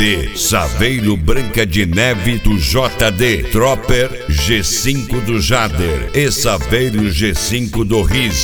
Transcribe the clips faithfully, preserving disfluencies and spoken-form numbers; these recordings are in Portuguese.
D, Saveiro Branca de Neve do J D, Tropper G cinco do Jader e Saveiro G cinco do Riz.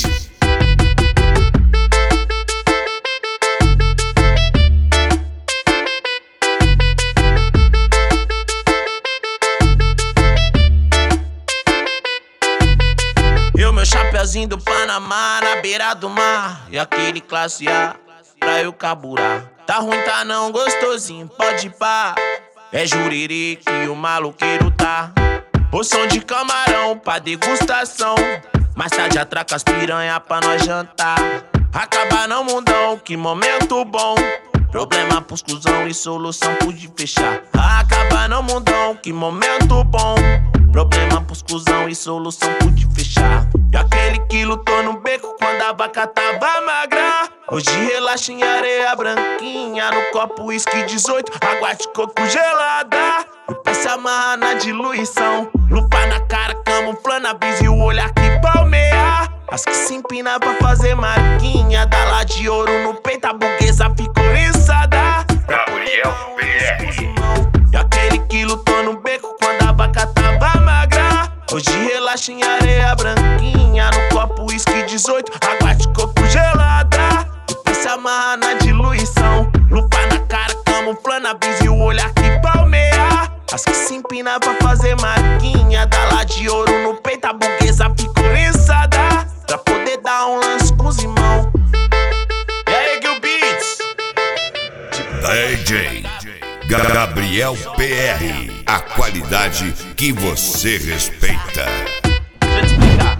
E o meu chapeuzinho do Panamá na beira do mar, e aquele classe A pra eu carburar. Tá ruim, tá não, gostosinho, pode pá. É juriri que o maloqueiro tá. Porção de camarão pra degustação. Mais tarde atraca as piranha pra nós jantar. Acabar não, mundão, que momento bom. Problema pros cuzão e solução pude fechar. Acabar não, mundão, que momento bom. Problema pros cuzão e solução pude fechar. E aquele que lutou no beco quando a vaca tava magra, hoje relaxa em areia branquinha, no copo uísque dezoito, água de coco gelada. O pé se amarra na diluição, lupa na cara, camuflando a brisa e o olhar que palmeia. As que se empina pra fazer marquinha, dá lá de ouro no peito, a burguesa ficou oriçada. Gabriel P R. E aquele que lutou no beco quando a vaca tava magra, hoje relaxa em areia branquinha, no copo uísque dezoito, água de coco gelada. O pé se amarra na diluição, lupa na cara, camuflando a brisa e o olhar que palmeia. As que se empina pra fazer marquinha, dá lá de ouro no peito, a burguesa ficou oriçada, pra poder dar um lance com os irmãos. E aí, Gil Beats? D J Gabriel P R, a qualidade que você respeita. Deixa eu te explicar.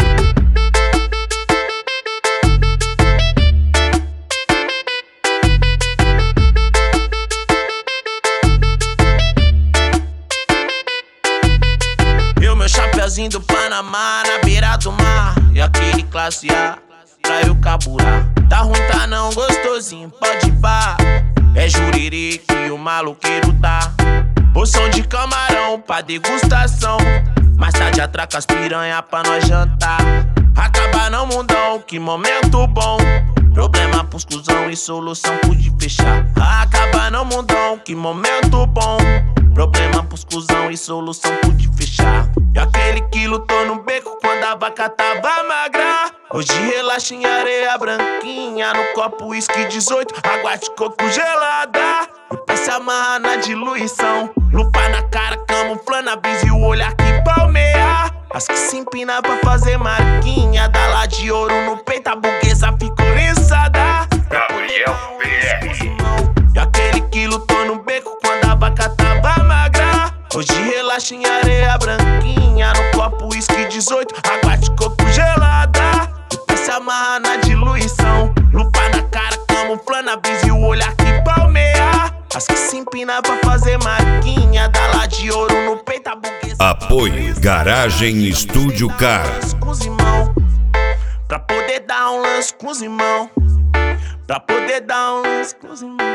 E o meu chapeuzinho do Panamá na beira do mar, e aquele classe A pra eu carburar. Tá ruim, tá não, gostosinho, pode pá. É juriri que o maloqueiro tá. Porção de camarão pra degustação. Mais tarde atraca as piranha pra nós jantar. Acabar não, mundão, que momento bom. Problema pros cuzão e solução pude fechar. Acabar não, mundão, que momento bom. Problema pros cuzão e solução pude fechar. E aquele que lutou no beco quando a vaca tava magra, hoje relaxa em areia branquinha, no copo uísque dezoito, água de coco gelada. O pé se amarra na diluição, lupa na cara, camuflando a brisa e o olhar que palmeia. As que se empina pra fazer marquinha, dá lá de ouro no peito, a burguesa ficou oriçada. Gabriel P R. E aquele que lutou no beco quando a vaca tava magra, hoje relaxa em areia branquinha, no copo uísque dezoito, água de coco gelada. O pé se amarra na diluição, lupa na cara, camuflando a brisa e o olhar que palmeia. As que se empina pra fazer marquinha, dá lá de ouro no peito, a burguesa. Apoio Garagem Estúdio Car. Com os irmãos, pra poder dar um lance com os irmãos, pra poder dar um lance com os irmãos.